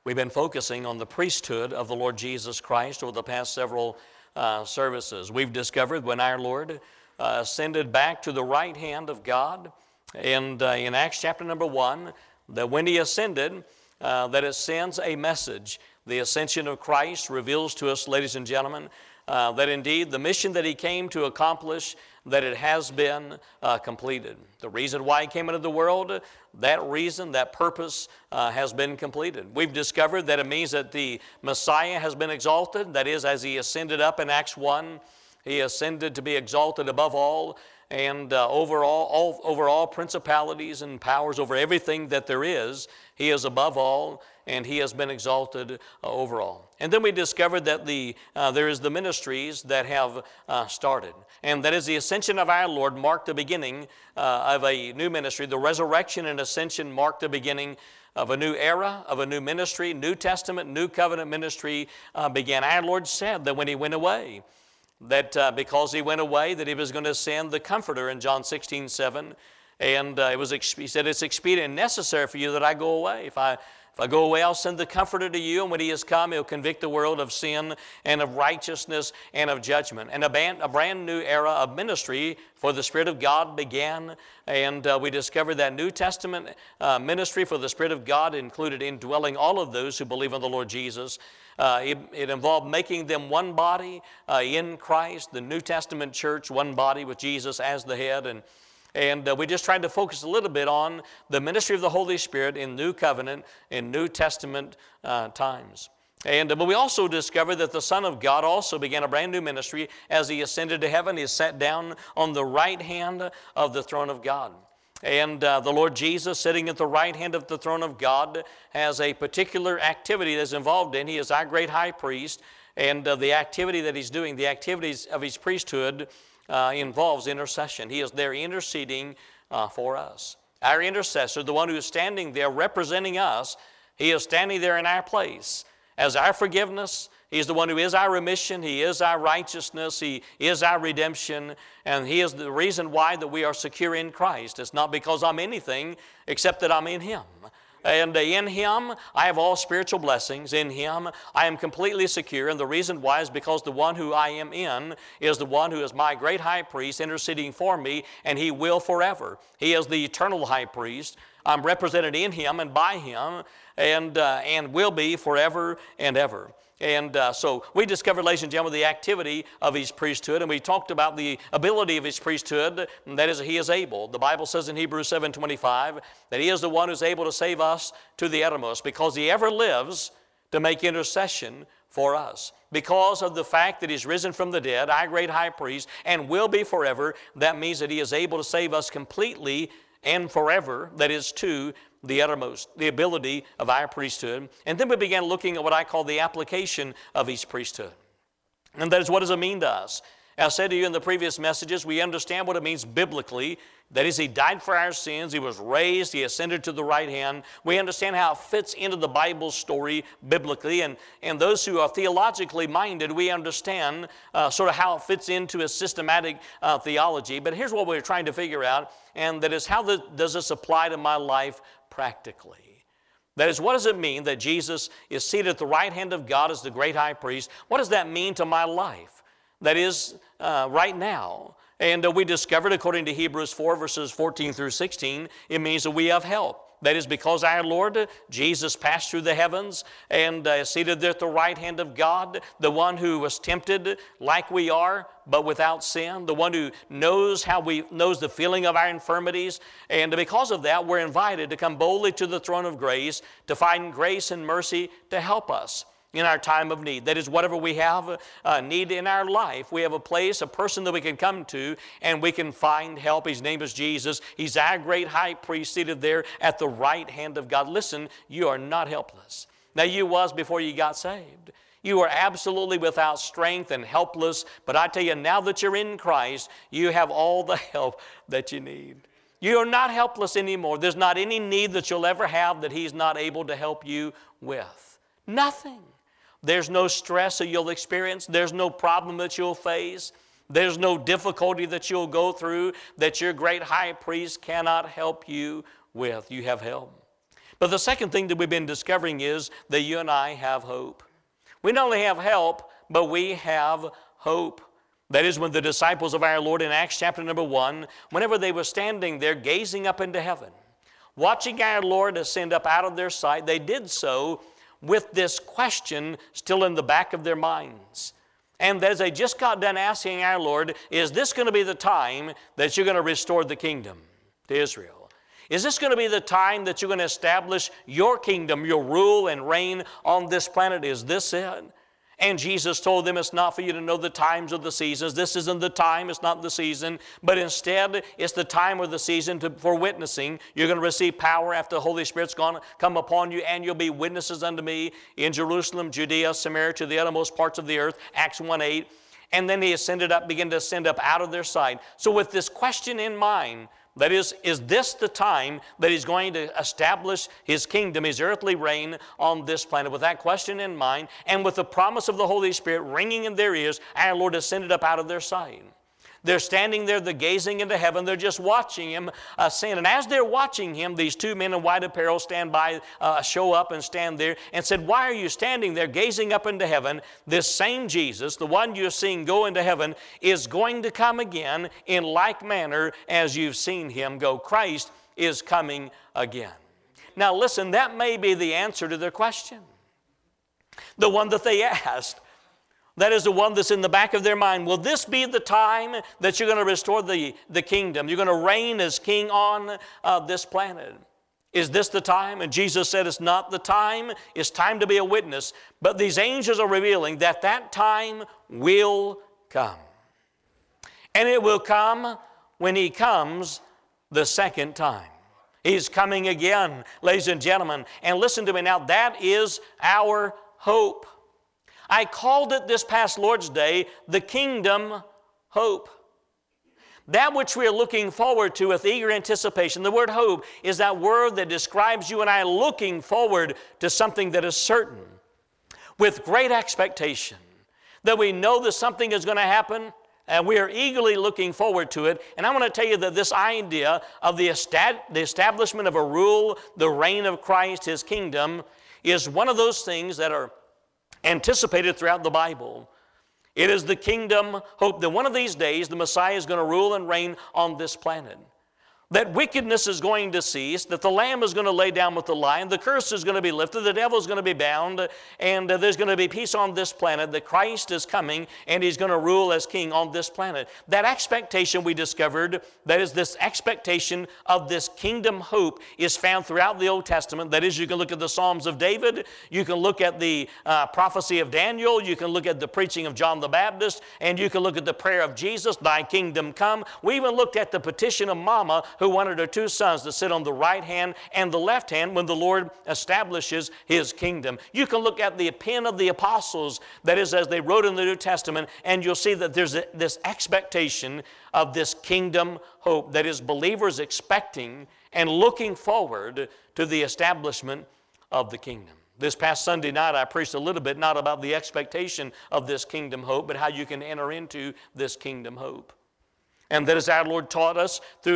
We've been focusing on the priesthood of the Lord Jesus Christ over the past several services. We've discovered when our Lord ascended back to the right hand of God, and in Acts chapter number 1, that when he ascended, that it sends a message. The ascension of Christ reveals to us, ladies and gentlemen, that indeed the mission that he came to accomplish, that it has been completed. The reason why he came into the world, that reason, that purpose has been completed. We've discovered that it means that the Messiah has been exalted. That is, as he ascended up in Acts 1, he ascended to be exalted above all and over all principalities and powers, over everything that there is. He is above all, and he has been exalted over all. And then we discovered that there is the ministries that have started. And that is the ascension of our Lord marked the beginning of a new ministry. The resurrection and ascension marked the beginning of a new era, of a new ministry. New Testament, New Covenant ministry began. Our Lord said that when he went away, that because he went away, that he was going to send the Comforter in John 16:7. And he said, it's expedient and necessary for you that I go away. If I go away, I'll send the Comforter to you, and when he has come, he'll convict the world of sin and of righteousness and of judgment. And a brand new era of ministry for the Spirit of God began, and we discovered that New Testament ministry for the Spirit of God included indwelling all of those who believe in the Lord Jesus. It involved making them one body in Christ, the New Testament church, one body with Jesus as the head. And we just tried to focus a little bit on the ministry of the Holy Spirit in New Covenant, in New Testament times. But we also discovered that the Son of God also began a brand new ministry as he ascended to heaven. He sat down on the right hand of the throne of God. And the Lord Jesus, sitting at the right hand of the throne of God, has a particular activity that's involved in. He is our great high priest, and the activity that he's doing, the activities of his priesthood, involves intercession. He is there interceding for us. Our intercessor, the one who is standing there representing us, he is standing there in our place as our forgiveness. He is the one who is our remission. He is our righteousness. He is our redemption. And he is the reason why that we are secure in Christ. It's not because I'm anything except that I'm in him. And in him, I have all spiritual blessings. In him, I am completely secure. And the reason why is because the one who I am in is the one who is my great high priest interceding for me, and he will forever. He is the eternal high priest. I'm represented in him and by him, and will be forever and ever. And so we discovered, ladies and gentlemen, the activity of his priesthood, and we talked about the ability of his priesthood, and that is that he is able. The Bible says in Hebrews 7:25 that he is the one who's able to save us to the uttermost because he ever lives to make intercession for us. Because of the fact that he's risen from the dead, our great high priest, and will be forever, that means that he is able to save us completely and forever, that is to the uttermost, the ability of our priesthood. And then we began looking at what I call the application of his priesthood. And that is, what does it mean to us? As I said to you in the previous messages, we understand what it means biblically. That is, he died for our sins, he was raised, he ascended to the right hand. We understand how it fits into the Bible story biblically. And those who are theologically minded, we understand sort of how it fits into a systematic theology. But here's what we're trying to figure out, and that is, how does this apply to my life practically? That is, what does it mean that Jesus is seated at the right hand of God as the great high priest? What does that mean to my life? That is, right now. And we discovered, according to Hebrews 4, verses 14 through 16, it means that we have help. That is, because our Lord Jesus passed through the heavens and seated there at the right hand of God, the one who was tempted like we are, but without sin, the one who knows the feeling of our infirmities. And because of that, we're invited to come boldly to the throne of grace to find grace and mercy to help us in our time of need. That is, whatever we have need in our life, we have a place, a person that we can come to, and we can find help. His name is Jesus. He's our great high priest seated there at the right hand of God. Listen, you are not helpless. Now, you was before you got saved. You are absolutely without strength and helpless, but I tell you, now that you're in Christ, you have all the help that you need. You are not helpless anymore. There's not any need that you'll ever have that he's not able to help you with. Nothing. There's no stress that you'll experience. There's no problem that you'll face. There's no difficulty that you'll go through that your great high priest cannot help you with. You have help. But the second thing that we've been discovering is that you and I have hope. We not only have help, but we have hope. That is, when the disciples of our Lord in Acts chapter number 1, whenever they were standing there gazing up into heaven, watching our Lord ascend up out of their sight, they did so with this question still in the back of their minds. And as they just got done asking our Lord, is this going to be the time that you're going to restore the kingdom to Israel? Is this going to be the time that you're going to establish your kingdom, your rule and reign on this planet? Is this it? And Jesus told them, it's not for you to know the times or the seasons. This isn't the time, it's not the season, but instead it's the time or the season for witnessing. You're going to receive power after the Holy Spirit's going to come upon you, and you'll be witnesses unto me in Jerusalem, Judea, Samaria, to the uttermost parts of the earth, Acts 1:8. And then he ascended up, began to ascend up out of their sight. So with this question in mind, that is this the time that he's going to establish his kingdom, his earthly reign on this planet? With that question in mind, and with the promise of the Holy Spirit ringing in their ears, our Lord ascended up out of their sight. They're standing there, they're gazing into heaven, they're just watching him ascend. And as they're watching him, these two men in white apparel stand by, show up and stand there and said, why are you standing there gazing up into heaven? This same Jesus, the one you're seeing go into heaven, is going to come again in like manner as you've seen him go. Christ is coming again. Now listen, that may be the answer to their question. The one that they asked. That is the one that's in the back of their mind. Will this be the time that you're going to restore the kingdom? You're going to reign as king on this planet. Is this the time? And Jesus said it's not the time. It's time to be a witness. But these angels are revealing that that time will come. And it will come when he comes the second time. He's coming again, ladies and gentlemen. And listen to me now, that is our hope. I called it this past Lord's Day, the kingdom hope. That which we are looking forward to with eager anticipation. The word hope is that word that describes you and I looking forward to something that is certain, with great expectation, that we know that something is going to happen, and we are eagerly looking forward to it. And I want to tell you that this idea of the establishment of a rule, the reign of Christ, his kingdom, is one of those things that are anticipated throughout the Bible. It is the kingdom hope that one of these days the Messiah is going to rule and reign on this planet. That wickedness is going to cease, that the Lamb is going to lay down with the lion, the curse is going to be lifted, the devil is going to be bound, and there's going to be peace on this planet, that Christ is coming and he's going to rule as king on this planet. That expectation we discovered, that is this expectation of this kingdom hope, is found throughout the Old Testament. That is, you can look at the Psalms of David, you can look at the prophecy of Daniel, you can look at the preaching of John the Baptist, and you can look at the prayer of Jesus, thy kingdom come. We even looked at the petition of Mama, who wanted her two sons to sit on the right hand and the left hand when the Lord establishes his kingdom. You can look at the pen of the apostles, that is, as they wrote in the New Testament, and you'll see that there's this expectation of this kingdom hope, that is, believers expecting and looking forward to the establishment of the kingdom. This past Sunday night, I preached a little bit not about the expectation of this kingdom hope, but how you can enter into this kingdom hope. And that, as our Lord taught us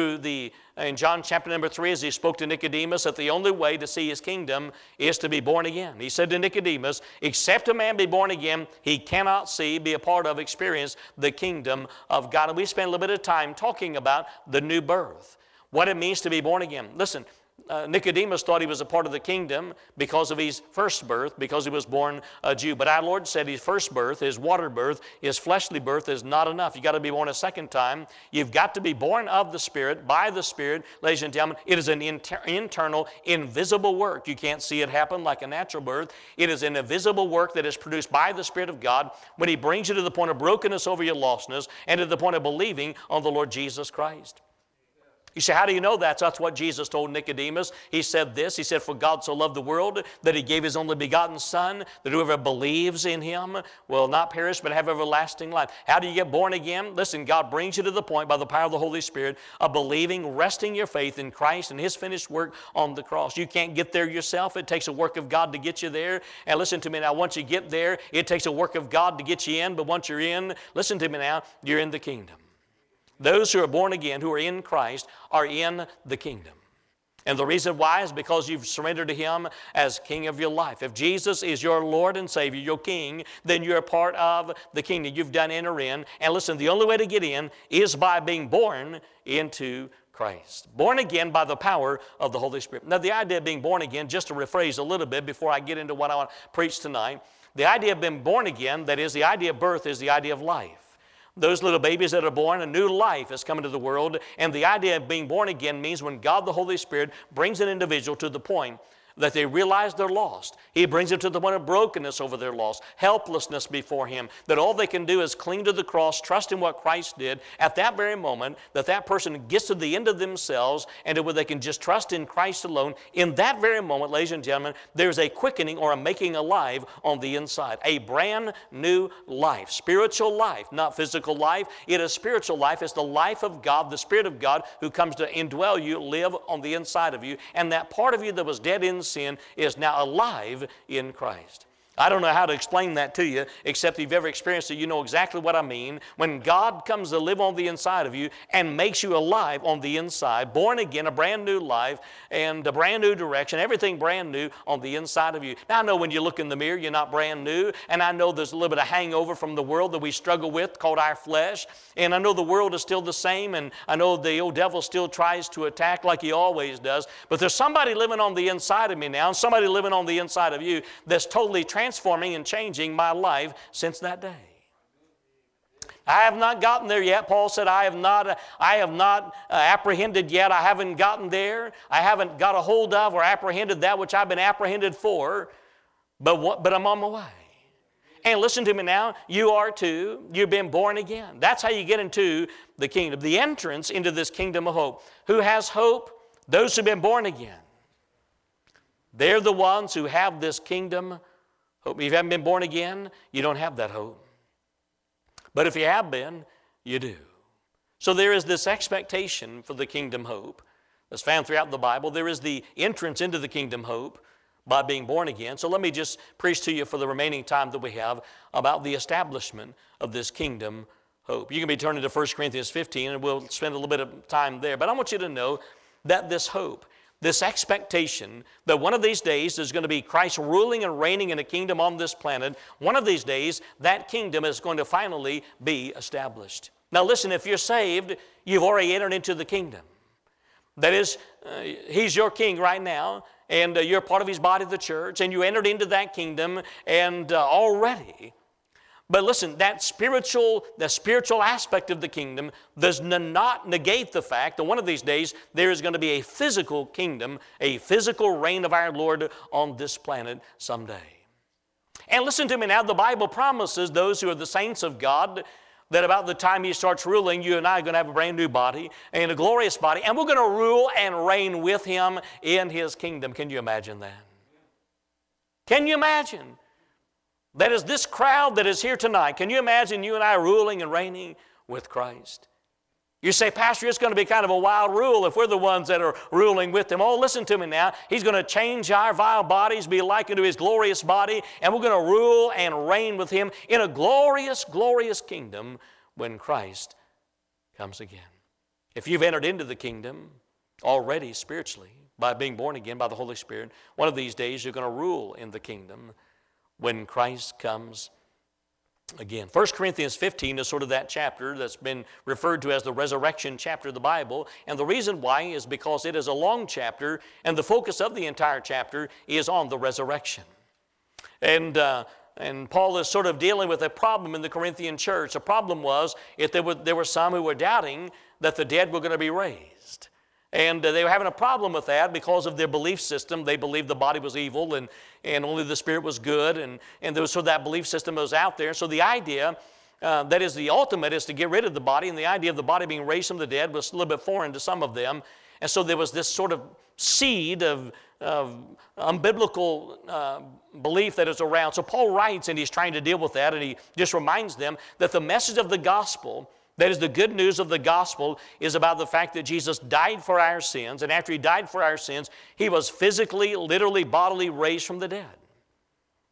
in John chapter number 3, as he spoke to Nicodemus, that the only way to see his kingdom is to be born again. He said to Nicodemus, except a man be born again, he cannot see, be a part of, experience the kingdom of God. And we spent a little bit of time talking about the new birth, what it means to be born again. Listen, Nicodemus thought he was a part of the kingdom because of his first birth, because he was born a Jew. But our Lord said his first birth, his water birth, his fleshly birth is not enough. You've got to be born a second time. You've got to be born of the Spirit, by the Spirit. Ladies and gentlemen, it is an internal, invisible work. You can't see it happen like a natural birth. It is an invisible work that is produced by the Spirit of God when he brings you to the point of brokenness over your lostness and to the point of believing on the Lord Jesus Christ. You say, how do you know that? So that's what Jesus told Nicodemus. He said this, he said, for God so loved the world that he gave his only begotten Son, that whoever believes in him will not perish but have everlasting life. How do you get born again? Listen, God brings you to the point by the power of the Holy Spirit of believing, resting your faith in Christ and his finished work on the cross. You can't get there yourself. It takes a work of God to get you there. And listen to me now, once you get there, it takes a work of God to get you in. But once you're in, listen to me now, you're in the kingdom. Those who are born again, who are in Christ, are in the kingdom. And the reason why is because you've surrendered to Him as King of your life. If Jesus is your Lord and Savior, your King, then you're a part of the kingdom. You've done enter in. And listen, the only way to get in is by being born into Christ. Born again by the power of the Holy Spirit. Now, the idea of being born again, just to rephrase a little bit before I get into what I want to preach tonight, the idea of being born again, that is, the idea of birth, is the idea of life. Those little babies that are born, a new life is coming to the world. And the idea of being born again means when God the Holy Spirit brings an individual to the point that they realize they're lost. He brings them to the point of brokenness over their loss, helplessness before Him, that all they can do is cling to the cross, trust in what Christ did. At that very moment, that person gets to the end of themselves, and where they can just trust in Christ alone. In that very moment, ladies and gentlemen, there's a quickening or a making alive on the inside. A brand new life, spiritual life, not physical life. It is spiritual life. It's the life of God, the Spirit of God who comes to indwell you, live on the inside of you. And that part of you that was dead in sin is now alive in Christ. I don't know how to explain that to you, except if you've ever experienced it, you know exactly what I mean. When God comes to live on the inside of you and makes you alive on the inside, born again, a brand new life and a brand new direction, everything brand new on the inside of you. Now, I know when you look in the mirror, you're not brand new, and I know there's a little bit of hangover from the world that we struggle with called our flesh, and I know the world is still the same, and I know the old devil still tries to attack like he always does, but there's somebody living on the inside of me now, and somebody living on the inside of you that's totally transforming and changing my life since that day. I have not gotten there yet. Paul said, I have not apprehended yet. I haven't gotten there. I haven't got a hold of or apprehended that which I've been apprehended for, but I'm on my way. And listen to me now, you are too. You've been born again. That's how you get into the kingdom, the entrance into this kingdom of hope. Who has hope? Those who've been born again. They're the ones who have this kingdom hope. If you haven't been born again, you don't have that hope. But if you have been, you do. So there is this expectation for the kingdom hope that's found throughout the Bible. There is the entrance into the kingdom hope by being born again. So let me just preach to you for the remaining time that we have about the establishment of this kingdom hope. You can be turning to 1 Corinthians 15, and we'll spend a little bit of time there. But I want you to know that this hope, this expectation that one of these days there's going to be Christ ruling and reigning in a kingdom on this planet. One of these days, that kingdom is going to finally be established. Now listen, if you're saved, you've already entered into the kingdom. That is, He's your king right now, and you're part of His body, the church, and you entered into that kingdom and already. But listen, the spiritual aspect of the kingdom does not negate the fact that one of these days there is going to be a physical kingdom, a physical reign of our Lord on this planet someday. And listen to me now, the Bible promises those who are the saints of God that about the time He starts ruling, you and I are going to have a brand new body and a glorious body, and we're going to rule and reign with Him in His kingdom. Can you imagine that? Can you imagine? That is this crowd that is here tonight. Can you imagine you and I ruling and reigning with Christ? You say, Pastor, it's going to be kind of a wild rule if we're the ones that are ruling with Him. Oh, listen to me now. He's going to change our vile bodies, be likened to His glorious body, and we're going to rule and reign with Him in a glorious, glorious kingdom when Christ comes again. If you've entered into the kingdom already spiritually by being born again by the Holy Spirit, one of these days you're going to rule in the kingdom when Christ comes again. 1 Corinthians 15 is sort of that chapter that's been referred to as the resurrection chapter of the Bible. And the reason why is because it is a long chapter, and the focus of the entire chapter is on the resurrection. And Paul is sort of dealing with a problem in the Corinthian church. The problem was if there were some who were doubting that the dead were going to be raised. And they were having a problem with that because of their belief system. They believed the body was evil and only the spirit was good. And there was sort of that belief system that was out there. So the idea that is the ultimate is to get rid of the body. And the idea of the body being raised from the dead was a little bit foreign to some of them. And so there was this sort of seed of unbiblical belief that is around. So Paul writes, and he's trying to deal with that. And he just reminds them that the message of the gospel, that is, the good news of the gospel, is about the fact that Jesus died for our sins, and after He died for our sins, He was physically, literally, bodily raised from the dead.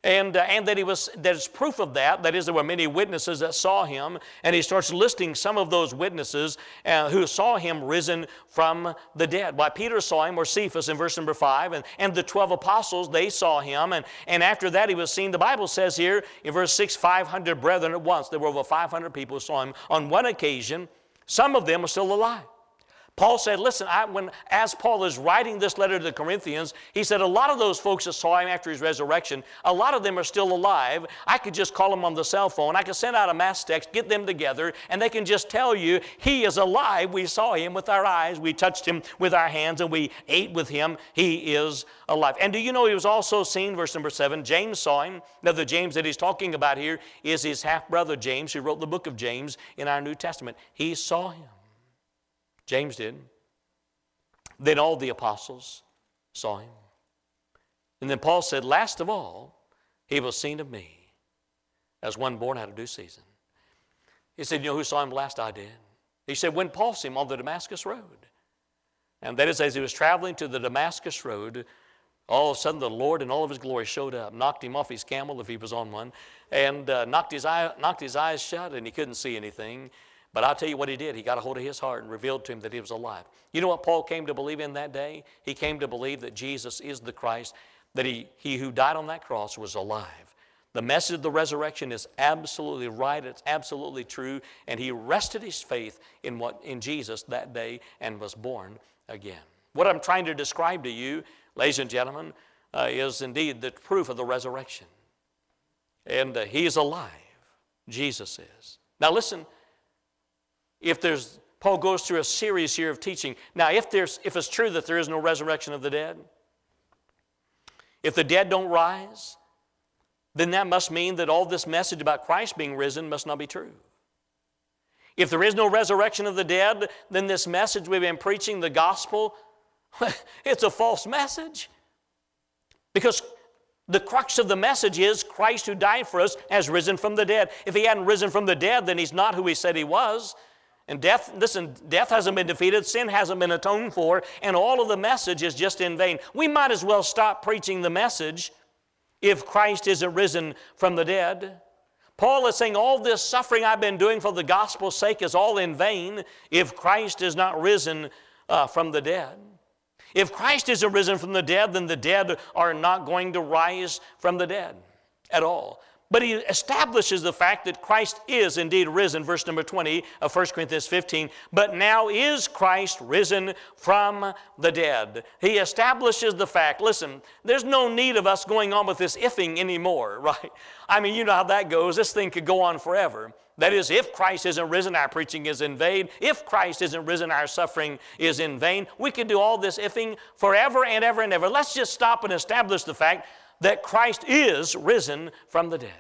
And that there's proof of that. That is, there were many witnesses that saw him. And he starts listing some of those witnesses who saw him risen from the dead. Why, Peter saw him, or Cephas in verse number 5, and the 12 apostles, they saw him. And after that he was seen, the Bible says here in verse 6, 500 brethren at once. There were over 500 people who saw him on one occasion. Some of them are still alive. Paul said, listen, as Paul is writing this letter to the Corinthians, he said a lot of those folks that saw him after his resurrection, a lot of them are still alive. I could just call them on the cell phone. I could send out a mass text, get them together, and they can just tell you, he is alive. We saw him with our eyes. We touched him with our hands, and we ate with him. He is alive. And do you know he was also seen, verse number 7, James saw him. Now the James that he's talking about here is his half-brother James, who wrote the book of James in our New Testament. He saw him. James did. Then all the apostles saw him. And then Paul said, last of all, he was seen of me as one born out of due season. He said, you know who saw him last? I did. He said, when Paul saw him on the Damascus Road. And that is, as he was traveling to the Damascus Road, all of a sudden the Lord in all of his glory showed up, knocked him off his camel if he was on one, and knocked his eyes shut, and he couldn't see anything. But I'll tell you what he did. He got a hold of his heart and revealed to him that he was alive. You know what Paul came to believe in that day? He came to believe that Jesus is the Christ, that he who died on that cross was alive. The message of the resurrection is absolutely right. It's absolutely true. And he rested his faith in Jesus that day and was born again. What I'm trying to describe to you, ladies and gentlemen, is indeed the proof of the resurrection. And he is alive. Jesus is. Now listen. Paul goes through a series here of teaching. Now, if it's true that there is no resurrection of the dead, if the dead don't rise, then that must mean that all this message about Christ being risen must not be true. If there is no resurrection of the dead, then this message we've been preaching, the gospel, it's a false message. Because the crux of the message is Christ who died for us has risen from the dead. If he hadn't risen from the dead, then he's not who he said he was. And death hasn't been defeated, sin hasn't been atoned for, and all of the message is just in vain. We might as well stop preaching the message if Christ isn't risen from the dead. Paul is saying all this suffering I've been doing for the gospel's sake is all in vain if Christ is not risen from the dead. If Christ isn't risen from the dead, then the dead are not going to rise from the dead at all. But he establishes the fact that Christ is indeed risen, verse number 20 of 1 Corinthians 15. But now is Christ risen from the dead. He establishes the fact, listen, there's no need of us going on with this ifing anymore, right? I mean, you know how that goes. This thing could go on forever. That is, if Christ isn't risen, our preaching is in vain. If Christ isn't risen, our suffering is in vain. We could do all this ifing forever and ever and ever. Let's just stop and establish the fact that Christ is risen from the dead.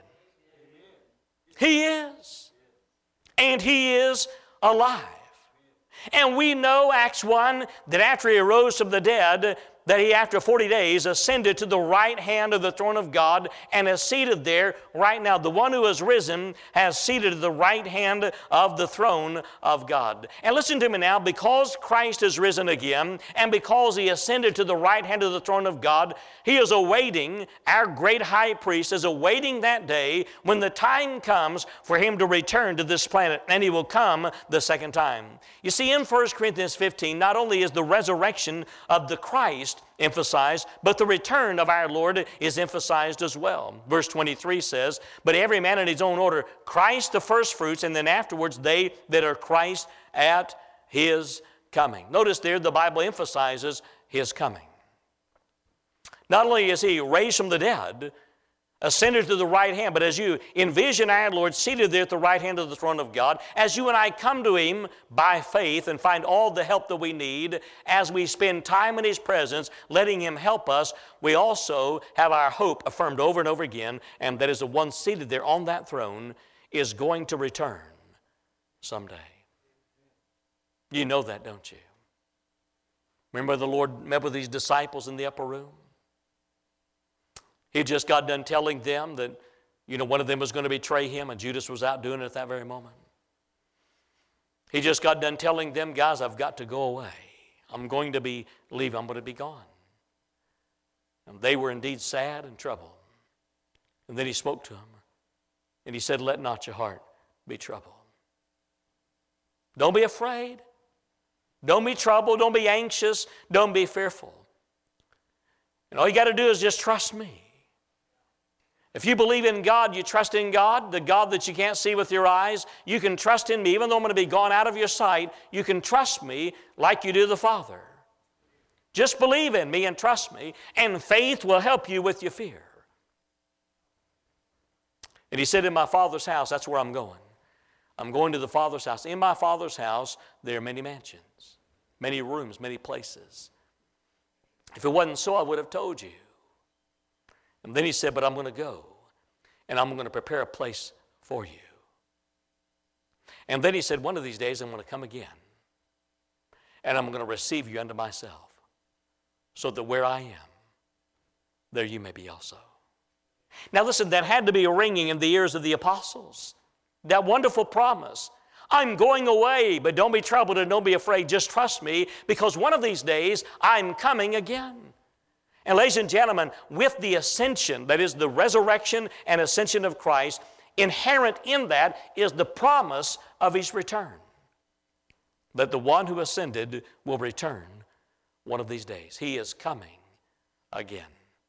He is. And he is alive. And we know, Acts 1, that after he arose from the dead, that he, after 40 days, ascended to the right hand of the throne of God and is seated there right now. The one who has risen has seated at the right hand of the throne of God. And listen to me now, because Christ is risen again, and because he ascended to the right hand of the throne of God, he is awaiting, our great high priest is awaiting that day when the time comes for him to return to this planet, and he will come the second time. You see, in 1 Corinthians 15, not only is the resurrection of the Christ emphasized, but the return of our Lord is emphasized as well. Verse 23 says, but every man in his own order, Christ the firstfruits, and then afterwards they that are Christ at his coming. Notice there the Bible emphasizes his coming. Not only is he raised from the dead, ascended to the right hand, but as you envision our Lord seated there at the right hand of the throne of God, as you and I come to him by faith and find all the help that we need, as we spend time in his presence, letting him help us, we also have our hope affirmed over and over again, and that is the one seated there on that throne is going to return someday. You know that, don't you? Remember the Lord met with his disciples in the upper room? He just got done telling them that, one of them was going to betray him, and Judas was out doing it at that very moment. He just got done telling them, guys, I've got to go away. I'm going to leave. I'm going to be gone. And they were indeed sad and troubled. And then he spoke to him. And he said, let not your heart be troubled. Don't be afraid. Don't be troubled. Don't be anxious. Don't be fearful. And all you got to do is just trust me. If you believe in God, you trust in God, the God that you can't see with your eyes, you can trust in me. Even though I'm going to be gone out of your sight, you can trust me like you do the Father. Just believe in me and trust me, and faith will help you with your fear. And he said, in my Father's house, that's where I'm going. I'm going to the Father's house. In my Father's house, there are many mansions, many rooms, many places. If it wasn't so, I would have told you. And then he said, but I'm going to go, and I'm going to prepare a place for you. And then he said, one of these days I'm going to come again, and I'm going to receive you unto myself, so that where I am, there you may be also. Now listen, that had to be ringing in the ears of the apostles. That wonderful promise. I'm going away, but don't be troubled and don't be afraid. Just trust me, because one of these days I'm coming again. And ladies and gentlemen, with the ascension, that is the resurrection and ascension of Christ, inherent in that is the promise of His return. That the one who ascended will return one of these days. He is coming again.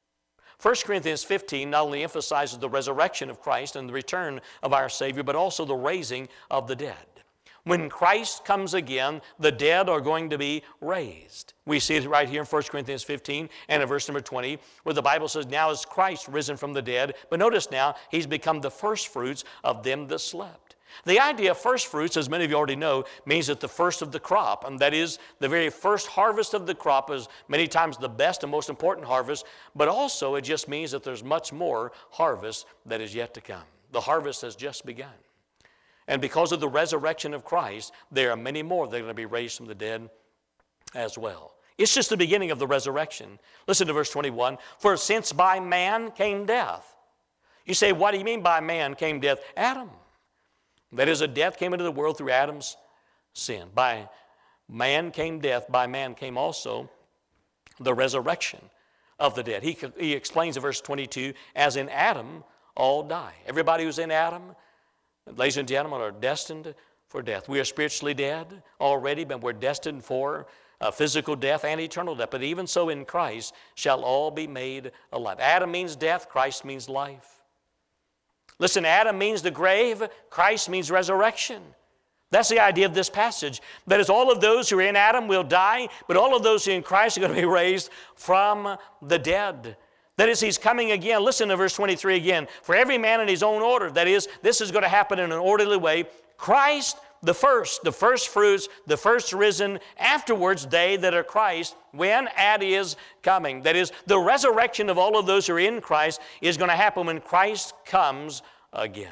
1 Corinthians 15 not only emphasizes the resurrection of Christ and the return of our Savior, but also the raising of the dead. When Christ comes again, the dead are going to be raised. We see it right here in 1 Corinthians 15 and in verse number 20, where the Bible says, now is Christ risen from the dead. But notice now, He's become the first fruits of them that slept. The idea of first fruits, as many of you already know, means that the first of the crop, and that is the very first harvest of the crop is many times the best and most important harvest, but also it just means that there's much more harvest that is yet to come. The harvest has just begun. And because of the resurrection of Christ, there are many more that are going to be raised from the dead as well. It's just the beginning of the resurrection. Listen to verse 21. For since by man came death. You say, what do you mean by man came death? Adam. That is, a death came into the world through Adam's sin. By man came death, by man came also the resurrection of the dead. He explains in verse 22, as in Adam all die. Everybody who's in Adam, ladies and gentlemen, are destined for death. We are spiritually dead already, but we're destined for physical death and eternal death. But even so in Christ shall all be made alive. Adam means death, Christ means life. Listen, Adam means the grave, Christ means resurrection. That's the idea of this passage. That is, all of those who are in Adam will die, but all of those who are in Christ are going to be raised from the dead. That is, He's coming again. Listen to verse 23 again. For every man in his own order. That is, this is going to happen in an orderly way. Christ the first fruits, the first risen, afterwards they that are Christ, when? At His coming. That is, the resurrection of all of those who are in Christ is going to happen when Christ comes again.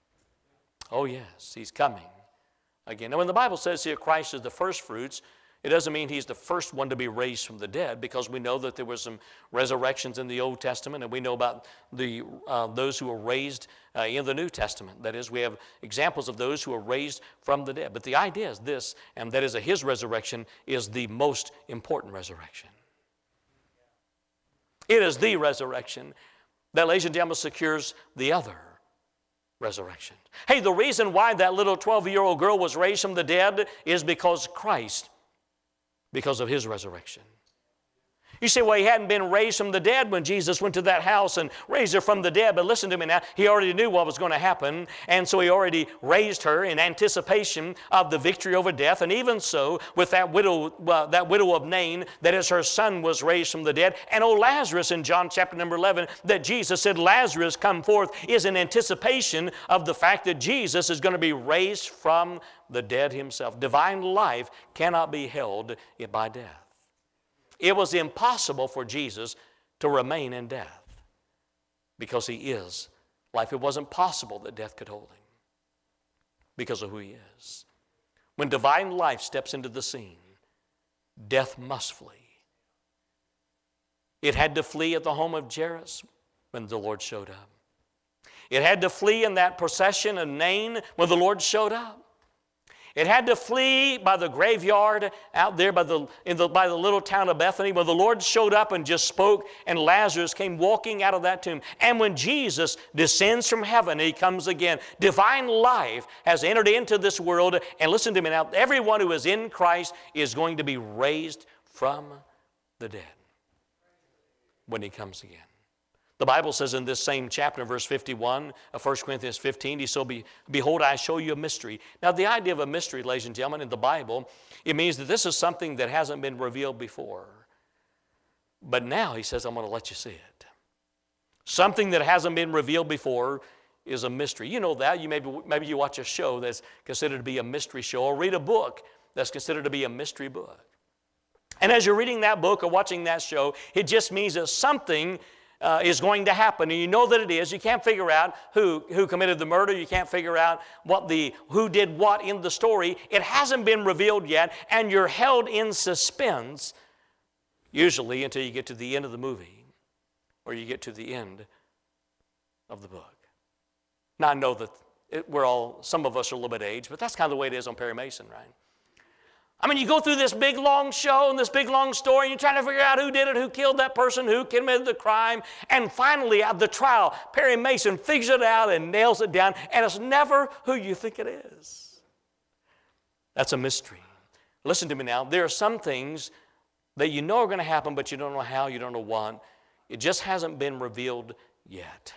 Oh yes, He's coming again. Now when the Bible says here Christ is the first fruits, it doesn't mean He's the first one to be raised from the dead, because we know that there were some resurrections in the Old Testament, and we know about those who were raised in the New Testament. That is, we have examples of those who were raised from the dead. But the idea is this, and that is that His resurrection is the most important resurrection. It is the resurrection that, ladies and gentlemen, secures the other resurrection. Hey, the reason why that little 12-year-old girl was raised from the dead is because of His resurrection. You say, well, He hadn't been raised from the dead when Jesus went to that house and raised her from the dead. But listen to me now. He already knew what was going to happen. And so He already raised her in anticipation of the victory over death. And even so, with that widow of Nain, that is, her son was raised from the dead. And Lazarus in John chapter number 11, that Jesus said, Lazarus, come forth, is in anticipation of the fact that Jesus is going to be raised from the dead Himself. Divine life cannot be held by death. It was impossible for Jesus to remain in death because He is life. It wasn't possible that death could hold Him because of who He is. When divine life steps into the scene, death must flee. It had to flee at the home of Jairus when the Lord showed up. It had to flee in that procession of Nain when the Lord showed up. It had to flee by the graveyard out there by the little town of Bethany, where the Lord showed up and just spoke, and Lazarus came walking out of that tomb. And when Jesus descends from heaven, He comes again. Divine life has entered into this world. And listen to me now, everyone who is in Christ is going to be raised from the dead when He comes again. The Bible says in this same chapter, verse 51 of 1 Corinthians 15, He said, behold, I show you a mystery. Now, the idea of a mystery, ladies and gentlemen, in the Bible, it means that this is something that hasn't been revealed before. But now He says, I'm going to let you see it. Something that hasn't been revealed before is a mystery. You know that. Maybe you watch a show that's considered to be a mystery show, or read a book that's considered to be a mystery book. And as you're reading that book or watching that show, it just means that something is going to happen, and you know that it is. You can't figure out who committed the murder. You can't figure out who did what in the story. It hasn't been revealed yet, and you're held in suspense, usually until you get to the end of the movie, or you get to the end of the book. Now, I know that some of us are a little bit aged, but that's kind of the way it is on Perry Mason, right? I mean, you go through this big, long show and this big, long story, and you're trying to figure out who did it, who killed that person, who committed the crime. And finally, at the trial, Perry Mason figures it out and nails it down, and it's never who you think it is. That's a mystery. Listen to me now. There are some things that you know are going to happen, but you don't know how, you don't know what. It just hasn't been revealed yet.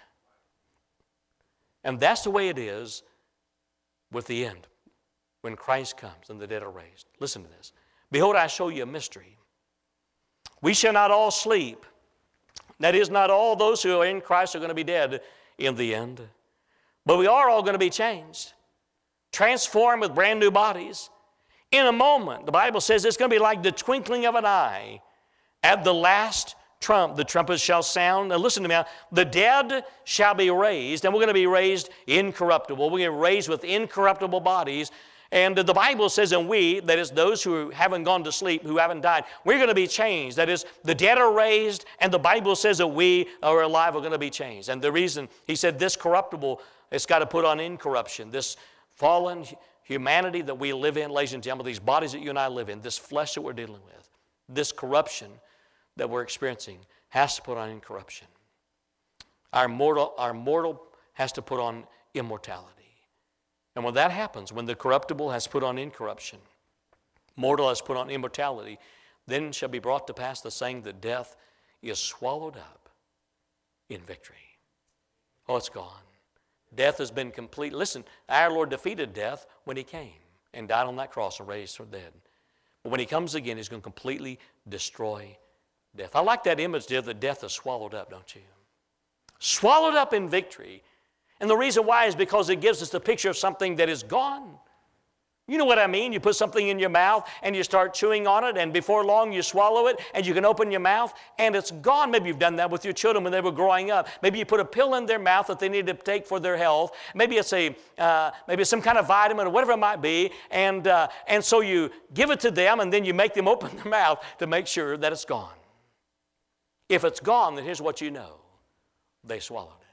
And that's the way it is with the end. When Christ comes and the dead are raised. Listen to this. Behold, I show you a mystery. We shall not all sleep. That is, not all those who are in Christ are going to be dead in the end. But we are all going to be changed. Transformed with brand new bodies. In a moment, the Bible says it's going to be like the twinkling of an eye. At the last trump, the trumpet shall sound. Now listen to me now. The dead shall be raised, and we're going to be raised incorruptible. We're going to be raised with incorruptible bodies. And the Bible says, and we, that is those who haven't gone to sleep, who haven't died, we're going to be changed. That is, the dead are raised, and the Bible says that we are alive are going to be changed. And the reason, He said, this corruptible, it's got to put on incorruption. This fallen humanity that we live in, ladies and gentlemen, these bodies that you and I live in, this flesh that we're dealing with, this corruption that we're experiencing has to put on incorruption. Our mortal has to put on immortality. And when that happens, when the corruptible has put on incorruption, mortal has put on immortality, then shall be brought to pass the saying that death is swallowed up in victory. Oh, it's gone. Death has been complete. Listen, our Lord defeated death when He came and died on that cross and raised from the dead. But when He comes again, He's going to completely destroy death. I like that image there that death is swallowed up, don't you? Swallowed up in victory. And the reason why is because it gives us the picture of something that is gone. You know what I mean? You put something in your mouth and you start chewing on it, and before long you swallow it and you can open your mouth and it's gone. Maybe you've done that with your children when they were growing up. Maybe you put a pill in their mouth that they need to take for their health. Maybe it's maybe some kind of vitamin or whatever it might be, and so you give it to them and then you make them open their mouth to make sure that it's gone. If it's gone, then here's what you know. They swallowed it.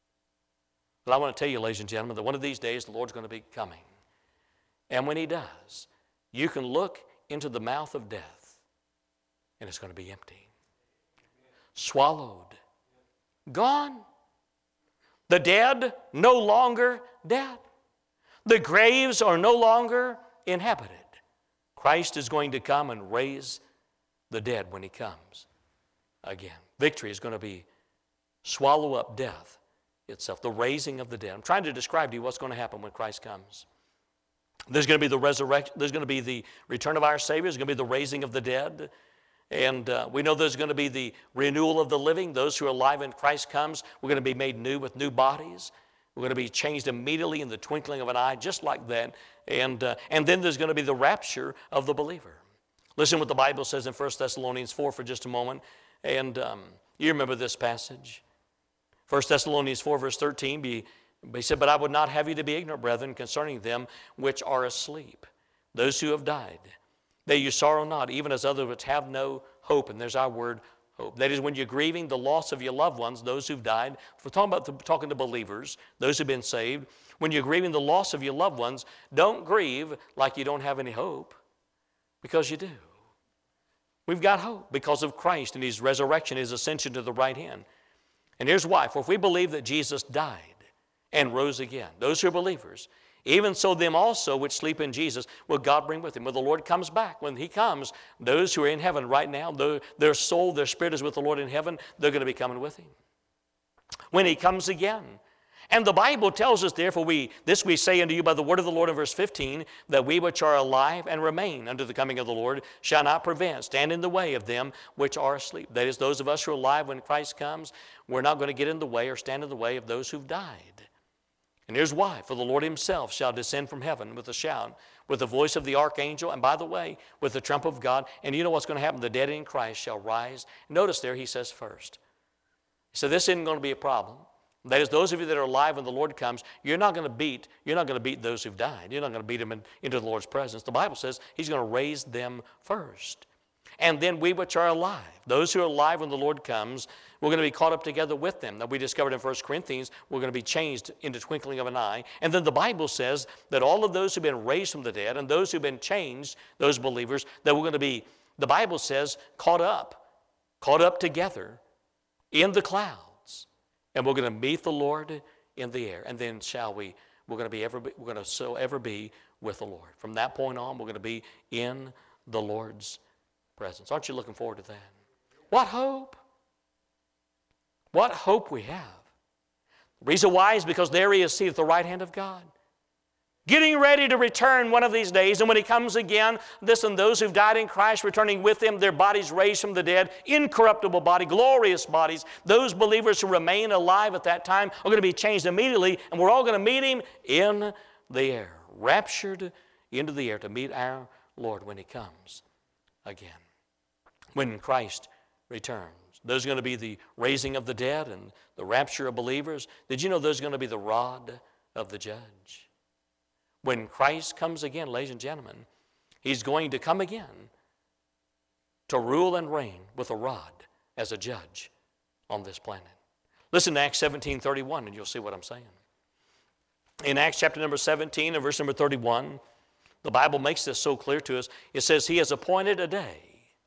But I want to tell you, ladies and gentlemen, that one of these days the Lord's going to be coming. And when He does, you can look into the mouth of death and it's going to be empty. Swallowed. Gone. The dead no longer dead. The graves are no longer inhabited. Christ is going to come and raise the dead when He comes again. Victory is going to be swallow up death itself, the raising of the dead. I'm trying to describe to you what's going to happen when Christ comes. There's going to be the resurrection. There's going to be the return of our Savior. There's going to be the raising of the dead. And we know there's going to be the renewal of the living. Those who are alive when Christ comes, we're going to be made new with new bodies. We're going to be changed immediately in the twinkling of an eye, just like that. And then there's going to be the rapture of the believer. Listen what the Bible says in 1 Thessalonians 4 for just a moment. And you remember this passage. 1 Thessalonians 4, verse 13, he said, but I would not have you to be ignorant, brethren, concerning them which are asleep, those who have died. That you sorrow not, even as others which have no hope. And there's our word, hope. That is, when you're grieving the loss of your loved ones, those who've died. If we're talking to believers, those who've been saved, when you're grieving the loss of your loved ones, don't grieve like you don't have any hope, because you do. We've got hope because of Christ and His resurrection, His ascension to the right hand. And here's why. For if we believe that Jesus died and rose again, those who are believers, even so them also which sleep in Jesus will God bring with Him. When the Lord comes back, when He comes, those who are in heaven right now, their soul, their spirit is with the Lord in heaven, they're going to be coming with Him. When He comes again. And the Bible tells us, therefore, this we say unto you by the word of the Lord in verse 15, that we which are alive and remain unto the coming of the Lord shall not prevent, stand in the way of them which are asleep. That is, those of us who are alive when Christ comes, we're not going to get in the way or stand in the way of those who've died. And here's why. For the Lord Himself shall descend from heaven with a shout, with the voice of the archangel, and by the way, with the trump of God. And you know what's going to happen? The dead in Christ shall rise. Notice there He says first. So this isn't going to be a problem. That is, those of you that are alive when the Lord comes, you're not going to beat those who've died. You're not going to beat them into the Lord's presence. The Bible says He's going to raise them first. And then we which are alive, those who are alive when the Lord comes, we're going to be caught up together with them. That we discovered in 1 Corinthians, we're going to be changed in the twinkling of an eye. And then the Bible says that all of those who've been raised from the dead and those who've been changed, those believers, that we're going to be, the Bible says, caught up together in the clouds. And we're going to meet the Lord in the air. And then we're going to so ever be with the Lord. From that point on, we're going to be in the Lord's presence. Aren't you looking forward to that? What hope? What hope we have. The reason why is because there He is seated at the right hand of God, getting ready to return one of these days. And when He comes again, listen, those who've died in Christ returning with Him, their bodies raised from the dead, incorruptible body, glorious bodies. Those believers who remain alive at that time are going to be changed immediately, and we're all going to meet Him in the air, raptured into the air to meet our Lord when He comes again. When Christ returns. There's going to be the raising of the dead and the rapture of believers. Did you know there's going to be the rod of the judge? When Christ comes again, ladies and gentlemen, He's going to come again to rule and reign with a rod as a judge on this planet. Listen to Acts 17:31 and you'll see what I'm saying. In Acts chapter number 17 and verse number 31, the Bible makes this so clear to us. It says, He has appointed a day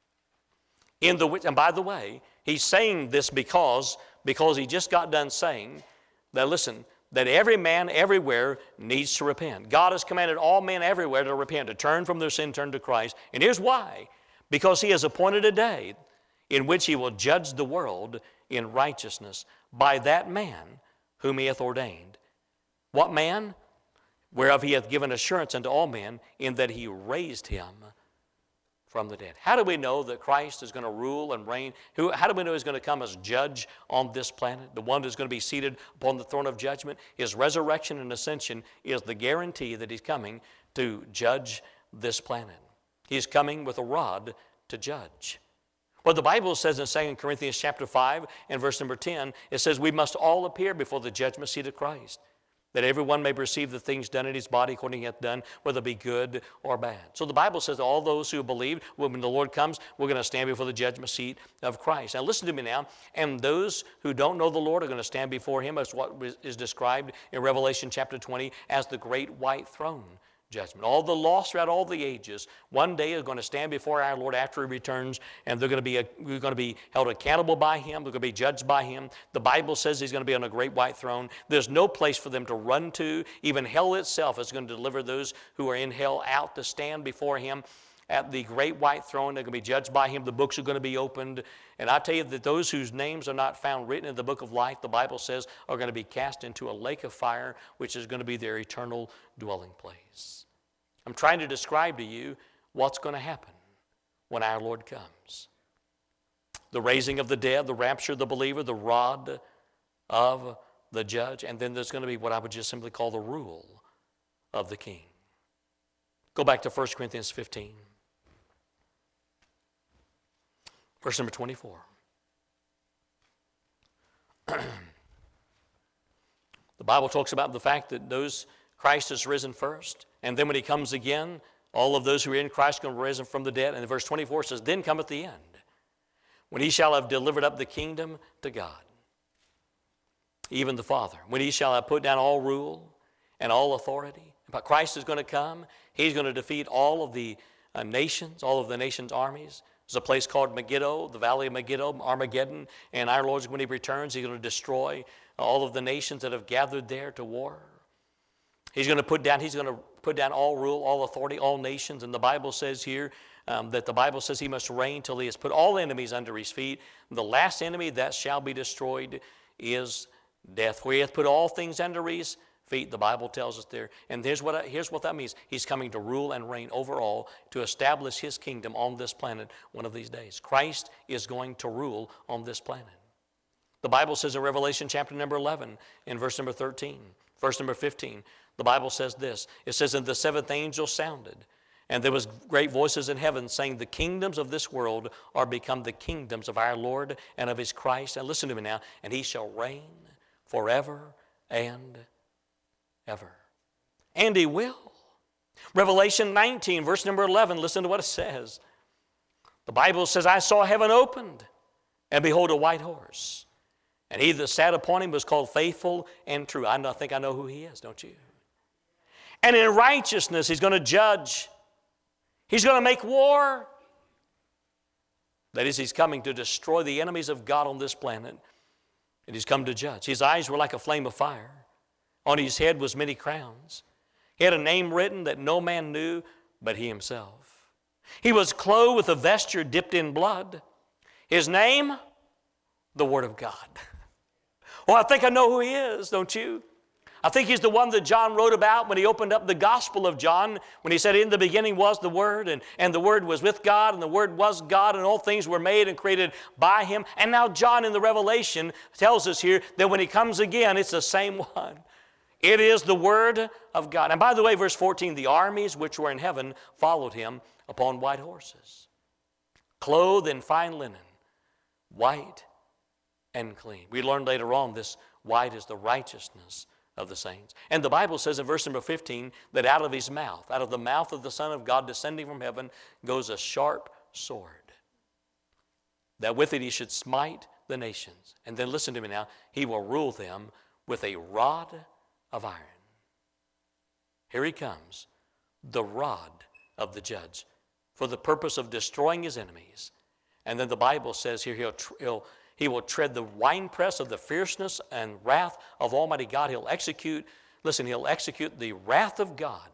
in the which, and by the way, He's saying this because He just got done saying that, listen, that every man everywhere needs to repent. God has commanded all men everywhere to repent, to turn from their sin, turn to Christ. And here's why. Because He has appointed a day in which He will judge the world in righteousness by that man whom He hath ordained. What man? Whereof He hath given assurance unto all men, in that He raised Him from the dead. How do we know that Christ is going to rule and reign? How do we know He's going to come as judge on this planet? The one who's going to be seated upon the throne of judgment. His resurrection and ascension is the guarantee that He's coming to judge this planet. He's coming with a rod to judge. Well, the Bible says in 2 Corinthians chapter 5 and verse number 10, it says, we must all appear before the judgment seat of Christ, that everyone may receive the things done in his body according to hath done, whether it be good or bad. So the Bible says that all those who believe, when the Lord comes, we're going to stand before the judgment seat of Christ. Now listen to me now. And those who don't know the Lord are going to stand before Him as what is described in Revelation chapter 20 as the great white throne judgment. All the lost throughout all the ages, one day are going to stand before our Lord after He returns, and we're going to be held accountable by Him. They're going to be judged by Him. The Bible says He's going to be on a great white throne. There's no place for them to run to. Even hell itself is going to deliver those who are in hell out to stand before Him at the great white throne. They're going to be judged by Him. The books are going to be opened. And I tell you that those whose names are not found written in the book of life, the Bible says, are going to be cast into a lake of fire, which is going to be their eternal dwelling place. I'm trying to describe to you what's going to happen when our Lord comes. The raising of the dead, the rapture of the believer, the rod of the judge, and then there's going to be what I would just simply call the rule of the king. Go back to 1 Corinthians 15. Verse number 24. The Bible talks about the fact that Christ has risen first, and then when He comes again, all of those who are in Christ are going to be risen from the dead. And verse 24 says, then cometh the end, when he shall have delivered up the kingdom to God, even the Father, when he shall have put down all rule and all authority. But Christ is going to come. He's going to defeat all of the nations, all of the nations' armies. There's a place called Megiddo, the Valley of Megiddo, Armageddon. And our Lord, when he returns, he's going to destroy all of the nations that have gathered there to war. He's going to put down all rule, all authority, all nations. And the Bible says here that the Bible says he must reign till he has put all enemies under his feet. The last enemy that shall be destroyed is death. For he hath put all things under his feet, the Bible tells us there. And here's what that means. He's coming to rule and reign over all, to establish his kingdom on this planet one of these days. Christ is going to rule on this planet. The Bible says in Revelation chapter number 11, in verse number 13, verse number 15, the Bible says this. It says, and the seventh angel sounded, and there was great voices in heaven saying, the kingdoms of this world are become the kingdoms of our Lord and of his Christ. And listen to me now. And he shall reign forever and ever. And he will. Revelation 19, verse number 11, listen to what it says. The Bible says, I saw heaven opened, and behold, a white horse. And he that sat upon him was called Faithful and True. I think I know who he is, don't you? And in righteousness he's going to judge. He's going to make war. That is, he's coming to destroy the enemies of God on this planet. And he's come to judge. His eyes were like a flame of fire. On his head was many crowns. He had a name written that no man knew but he himself. He was clothed with a vesture dipped in blood. His name, the Word of God. Well, I think I know who he is, don't you? I think he's the one that John wrote about when he opened up the Gospel of John, when he said, in the beginning was the Word, and the Word was with God, and the Word was God, and all things were made and created by him. And now John in the Revelation tells us here that when he comes again, it's the same one. It is the Word of God. And by the way, verse 14, the armies which were in heaven followed him upon white horses, clothed in fine linen, white and clean. We learned later on this white is the righteousness of the saints. And the Bible says in verse number 15 that out of his mouth, out of the mouth of the Son of God descending from heaven, goes a sharp sword, that with it he should smite the nations. And then listen to me now, he will rule them with a rod of iron. Here he comes, the rod of the judge, for the purpose of destroying his enemies. And then the Bible says here he will tread the winepress of the fierceness and wrath of Almighty God. He'll execute the wrath of God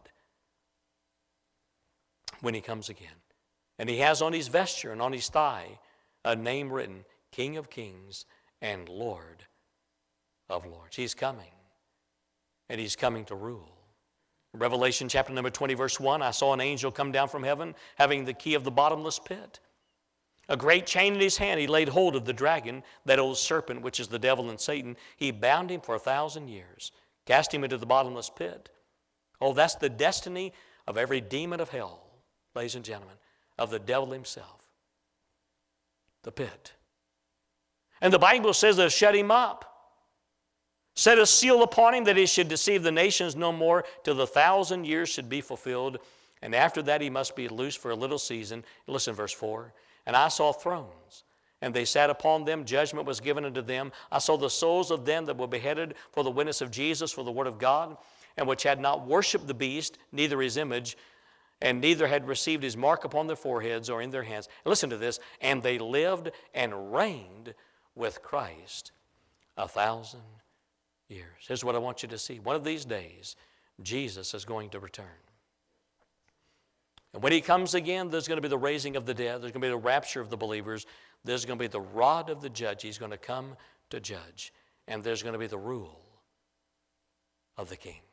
when he comes again. And he has on his vesture and on his thigh a name written, King of Kings and Lord of Lords. He's coming, and he's coming to rule. Revelation chapter number 20, verse 1, I saw an angel come down from heaven, having the key of the bottomless pit. A great chain in his hand, he laid hold of the dragon, that old serpent, which is the devil and Satan. He bound him for 1,000 years, cast him into the bottomless pit. Oh, that's the destiny of every demon of hell, ladies and gentlemen, of the devil himself. The pit. And the Bible says they'll shut him up, set a seal upon him that he should deceive the nations no more till the 1,000 years should be fulfilled. And after that he must be loosed for a little season. Listen, verse 4. And I saw thrones, and they sat upon them. Judgment was given unto them. I saw the souls of them that were beheaded for the witness of Jesus, for the word of God, and which had not worshipped the beast, neither his image, and neither had received his mark upon their foreheads or in their hands. And listen to this. And they lived and reigned with Christ 1,000 years. Here's what I want you to see. One of these days, Jesus is going to return. And when he comes again, there's going to be the raising of the dead. There's going to be the rapture of the believers. There's going to be the rod of the judge. He's going to come to judge. And there's going to be the rule of the king.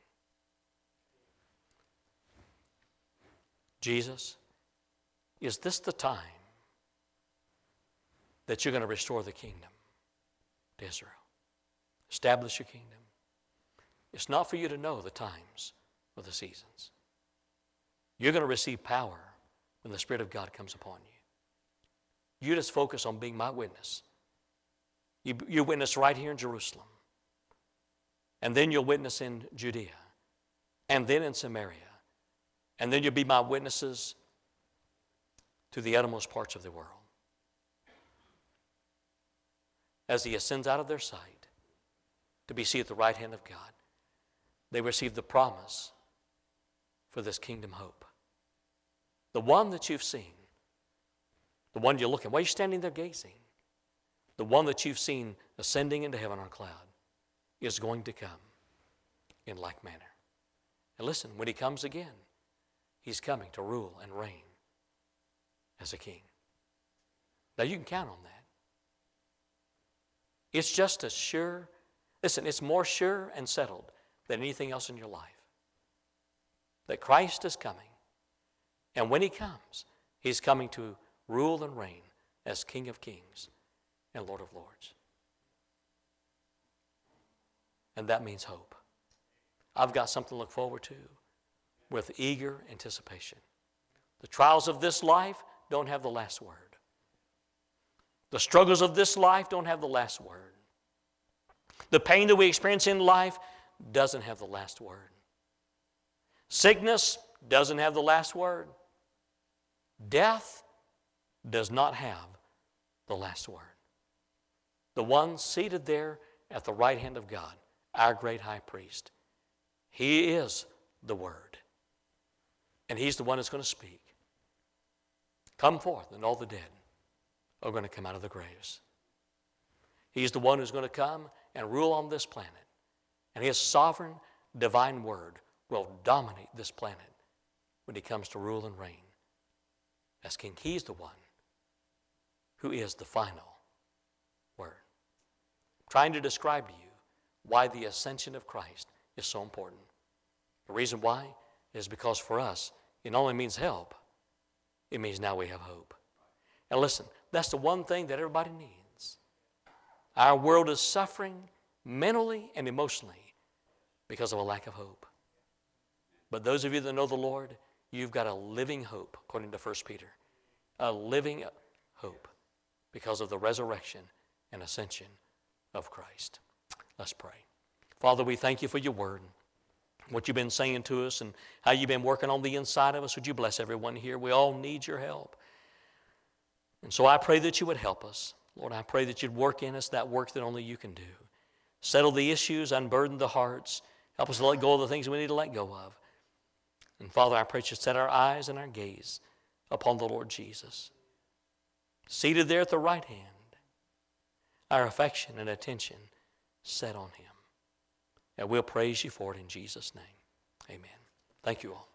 Jesus, is this the time that you're going to restore the kingdom to Israel? Establish your kingdom. It's not for you to know the times or the seasons. You're going to receive power when the Spirit of God comes upon you. You just focus on being my witness. You witness right here in Jerusalem. And then you'll witness in Judea. And then in Samaria. And then you'll be my witnesses to the uttermost parts of the world. as he ascends out of their sight to be seated at the right hand of God, they receive the promise for this kingdom hope. The one that you've seen, the one you're looking, while you're standing there gazing, the one that you've seen ascending into heaven on a cloud is going to come in like manner. And listen, when he comes again, he's coming to rule and reign as a king. Now you can count on that. It's just as sure, listen, it's more sure and settled than anything else in your life that Christ is coming. And when he comes, he's coming to rule and reign as King of Kings and Lord of Lords. And that means hope. I've got something to look forward to with eager anticipation. The trials of this life don't have the last word. The struggles of this life don't have the last word. The pain that we experience in life doesn't have the last word. Sickness doesn't have the last word. Death does not have the last word. The one seated there at the right hand of God, our great high priest, he is the Word. And he's the one that's going to speak. Come forth, and all the dead are going to come out of the graves. He's the one who's going to come and rule on this planet. And his sovereign, divine word will dominate this planet when he comes to rule and reign as king. He's the one who is the final word. I'm trying to describe to you why the ascension of Christ is so important. The reason why is because for us, it not only means help, it means now we have hope. And listen, that's the one thing that everybody needs. Our world is suffering mentally and emotionally because of a lack of hope. But those of you that know the Lord, you've got a living hope, according to 1 Peter. A living hope because of the resurrection and ascension of Christ. Let's pray. Father, we thank you for your word, what you've been saying to us and how you've been working on the inside of us. Would you bless everyone here? We all need your help. And so I pray that you would help us. Lord, I pray that you'd work in us that work that only you can do. Settle the issues, unburden the hearts. Help us to let go of the things we need to let go of. And Father, I pray that you set our eyes and our gaze upon the Lord Jesus. Seated there at the right hand, our affection and attention set on him. And we'll praise you for it in Jesus' name. Amen. Thank you all.